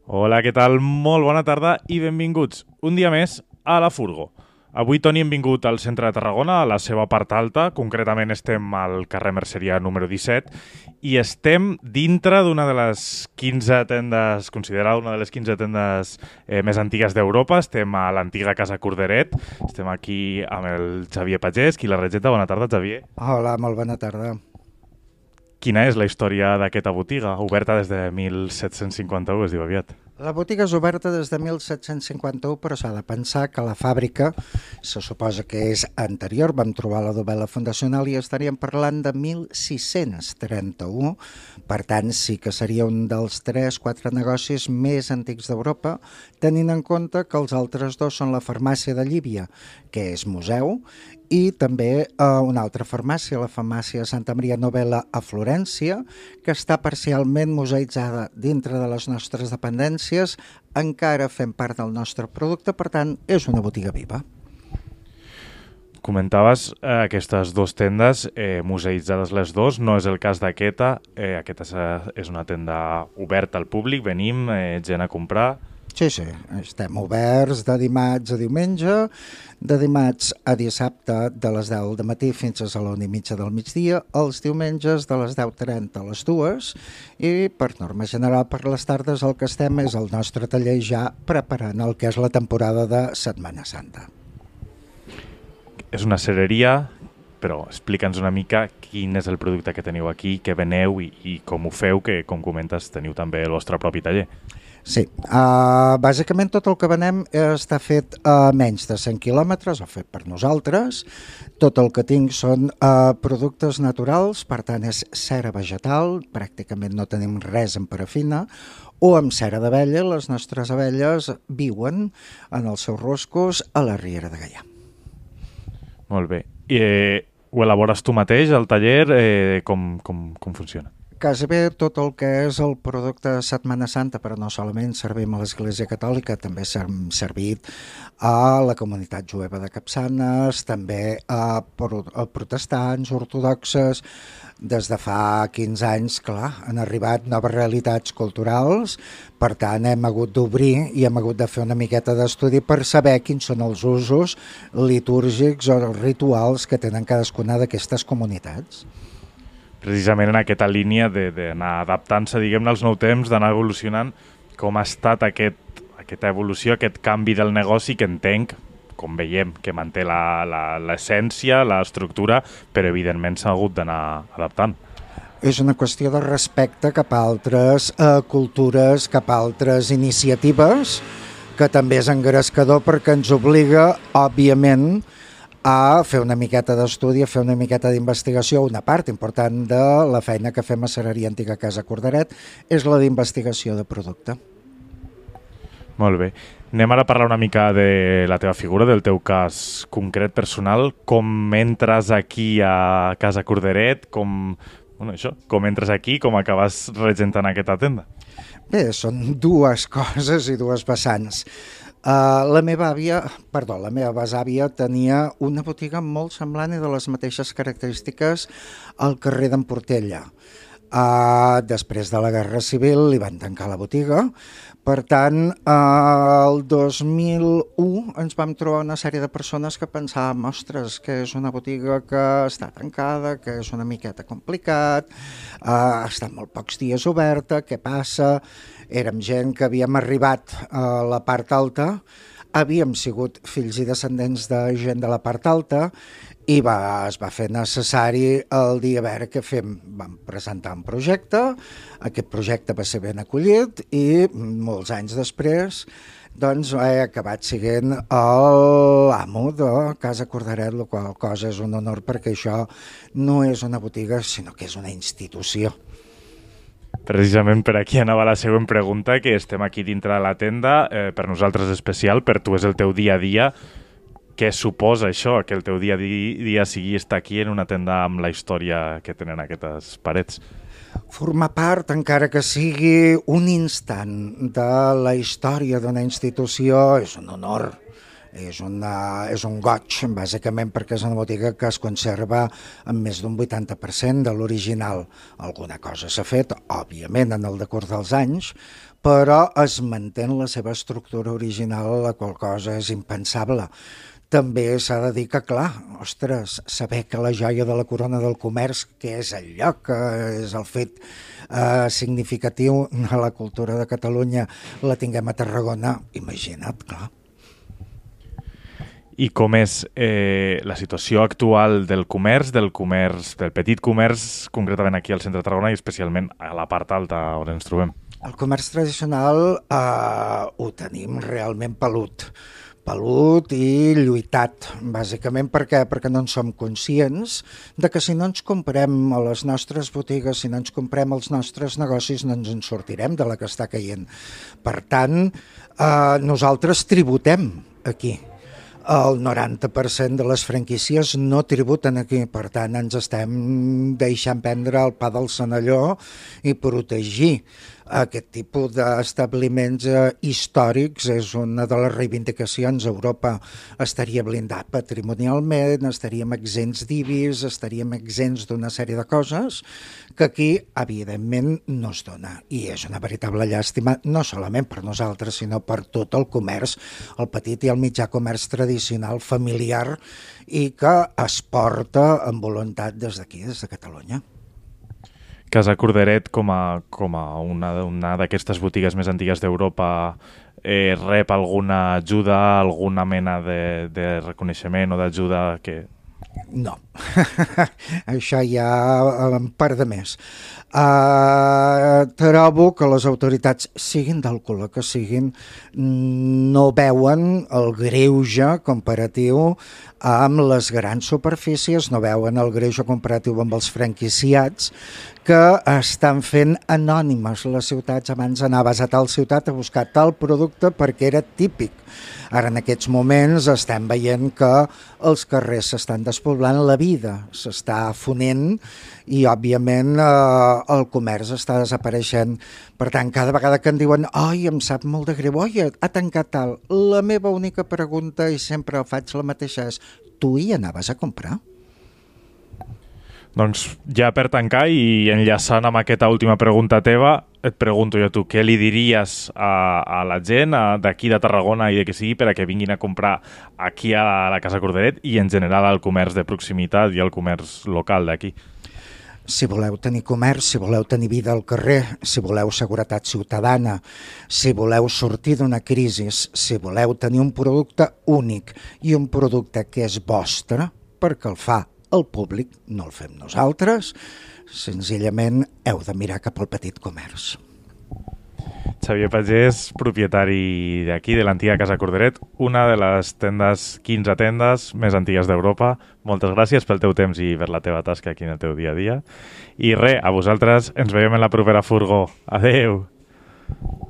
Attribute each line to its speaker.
Speaker 1: Hola, què tal? Molt bona tarda i benvinguts un dia més a La Furgo. Avui, Toni, hem vingut al centre de Tarragona, a la seva part alta. Concretament estem al carrer Merceria número 17 i estem dintre d'una de les 15 tendes, considerada una de les 15 tendes més antigues d'Europa. Estem a l'antiga Casa Corderet. Estem aquí amb el Xavier Pagès, qui la regenta. Bona tarda, Xavier.
Speaker 2: Hola, molt bona tarda.
Speaker 1: Quina és la història d'aquesta botiga, oberta des de 1751, es diu aviat?
Speaker 2: La botiga és oberta des de 1751, però s'ha de pensar que la fàbrica se suposa que és anterior. Vam trobar la dovela fundacional i estaríem parlant de 1631. Per tant, sí que seria un dels 3-4 negocis més antics d'Europa, tenint en compte que els altres dos són la farmàcia de Llívia, que és museu, i també una altra farmàcia, la farmàcia Santa Maria Novella a Florència, que està parcialment museïtzada dintre de les nostres dependències, encara fent part del nostre producte, per tant, és una botiga viva.
Speaker 1: Comentaves aquestes dues tendes museïtzades les dues, no és el cas d'aquesta. Aquesta és una tenda oberta al públic, venim, gent a comprar.
Speaker 2: Sí, estem oberts de dimarts a diumenge, de dimarts a dissabte de les 10 del matí fins a la 1:30 del migdia, els diumenges de les 10:30 a les 2, i per norma general per les tardes el que estem és el nostre taller ja preparant el que és la temporada de Setmana Santa.
Speaker 1: És una cereria, però explica'ns una mica quin és el producte que teniu aquí, què veneu i com ho feu, que com comentes teniu també el vostre propi taller.
Speaker 2: Sí, bàsicament tot el que venem està fet a menys de 100 quilòmetres, o fet per nosaltres. Tot el que tinc són productes naturals, per tant és cera vegetal, pràcticament no tenim res en parafina, o amb cera d'abella. Les nostres abelles viuen en els seus roscos a la Riera de Gaià.
Speaker 1: Molt bé. Ho elabores tu mateix, al taller? Com funciona?
Speaker 2: Quasi bé tot el que és el producte de Setmana Santa, però no solament servim a l'Església Catòlica, també hem servit a la comunitat jueva de Capçanes, també a protestants, ortodoxes. Des de fa 15 anys, clar, han arribat noves realitats culturals, per tant hem hagut d'obrir i hem hagut de fer una miqueta d'estudi per saber quins són els usos litúrgics o rituals que tenen cadascuna d'aquestes comunitats.
Speaker 1: Precisament en aquesta línia d'anar adaptant-se, diguem-ne, als nous temps, d'anar evolucionant, com ha estat aquesta evolució, aquest canvi del negoci que entenc, com veiem, que manté l'essència, l'estructura, però evidentment s'ha hagut d'anar adaptant.
Speaker 2: És una qüestió de respecte cap a altres cultures, cap a altres iniciatives, que també és engrescador perquè ens obliga, òbviament, a fer una miqueta d'estudi, a fer una miqueta d'investigació. Una part important de la feina que fem a Cereria Antiga Casa Corderet és la d'investigació de producte.
Speaker 1: Molt bé. Anem ara a parlar una mica de la teva figura, del teu cas concret personal. Com entres aquí a Casa Corderet? Com entres aquí? Com acabes regentant aquesta tenda?
Speaker 2: Bé, són dues coses i dues vessants. La meva besàvia tenia una botiga molt semblant i de les mateixes característiques al carrer d'en Portella. Després de la Guerra Civil li van tancar la botiga. Per tant, el 2001 ens vam trobar una sèrie de persones que pensàvem, ostres, que és una botiga que està tancada, que és una miqueta complicat, està molt pocs dies oberta, què passa? Érem gent que havíem arribat a la part alta, havíem sigut fills i descendents de gent de la part alta i es va fer necessari el dir a veure què fem. Vam presentar un projecte, aquest projecte va ser ben acollit i molts anys després doncs he acabat sent l'amo de Casa Corderet, la qual cosa és un honor perquè això no és una botiga sinó que és una institució.
Speaker 1: Precisament per aquí anava la següent pregunta, que estem aquí dintre de la tenda, per nosaltres especial, per tu és el teu dia a dia. Què suposa això, que el teu dia a dia sigui estar aquí en una tenda amb la història que tenen aquestes parets?
Speaker 2: Formar part, encara que sigui un instant de la història d'una institució, és un honor. És un goig, bàsicament perquè és una botiga que es conserva amb més d'un 80% de l'original. Alguna cosa s'ha fet, òbviament, en el decurs dels anys, però es manté la seva estructura original, la qual cosa és impensable. També s'ha de dir que, clar, ostres, saber que la joia de la corona del comerç, que és el lloc, que és el fet significatiu de la cultura de Catalunya, la tinguem a Tarragona, imagina't, clar.
Speaker 1: I com és la situació actual del comerç, del petit comerç, concretament aquí al centre de Tarragona i especialment a la part alta on ens trobem?
Speaker 2: El comerç tradicional ho tenim realment pelut i lluitat, bàsicament perquè no en som conscients de que si no ens comprem a les nostres botigues, si no ens comprem als nostres negocis, no ens en sortirem de la que està caient. Per tant, nosaltres tributem aquí. El 90% de les franquícies no tributen aquí, per tant ens estem deixant prendre el pa del Senalló i protegir aquest tipus d'establiments històrics és una de les reivindicacions. Europa estaria blindat patrimonialment, estaríem exempts d'IBIs, estaríem exempts d'una sèrie de coses que aquí, evidentment, no es dona. I és una veritable llàstima, no solament per nosaltres, sinó per tot el comerç, el petit i el mitjà comerç tradicional, familiar, i que es porta amb voluntat des d'aquí, des de Catalunya.
Speaker 1: Casa Corderet, com a una d'aquestes botigues més antigues d'Europa, rep alguna ajuda, alguna mena de reconeixement o d'ajuda que...
Speaker 2: No, això ja per de més. Trobo que les autoritats, siguin del color que siguin, no veuen el greuge comparatiu amb les grans superfícies, no veuen el greuge comparatiu amb els franquiciats que estan fent anònimes les ciutats. Abans anaves a tal ciutat a buscar tal producte perquè era típic. Ara en aquests moments estem veient que els carrers s'estan despoblant, la vida s'està fonent i òbviament el comerç està desapareixent. Per tant, cada vegada que em diuen «Ai, em sap molt de greu, oi, ha tancat tal», la meva única pregunta, i sempre faig la mateixa, és «Tu hi anaves a comprar?»
Speaker 1: Doncs ja per tancar i enllaçant amb aquesta última pregunta teva, et pregunto jo tu, què li diries a la gent d'aquí de Tarragona i de que sigui per a que vinguin a comprar aquí a la Casa Corderet i en general al comerç de proximitat i al comerç local d'aquí?
Speaker 2: Si voleu tenir comerç, si voleu tenir vida al carrer, si voleu seguretat ciutadana, si voleu sortir d'una crisi, si voleu tenir un producte únic i un producte que és vostre, perquè el fa el públic, no el fem nosaltres, senzillament heu de mirar cap al petit comerç.
Speaker 1: Xavier Pagès, propietari d'aquí, de l'antiga Casa Corderet, una de les 15 tendes més antigues d'Europa. Moltes gràcies pel teu temps i per la teva tasca aquí en el teu dia a dia. I res, a vosaltres ens veiem en la propera furgó. Adeu!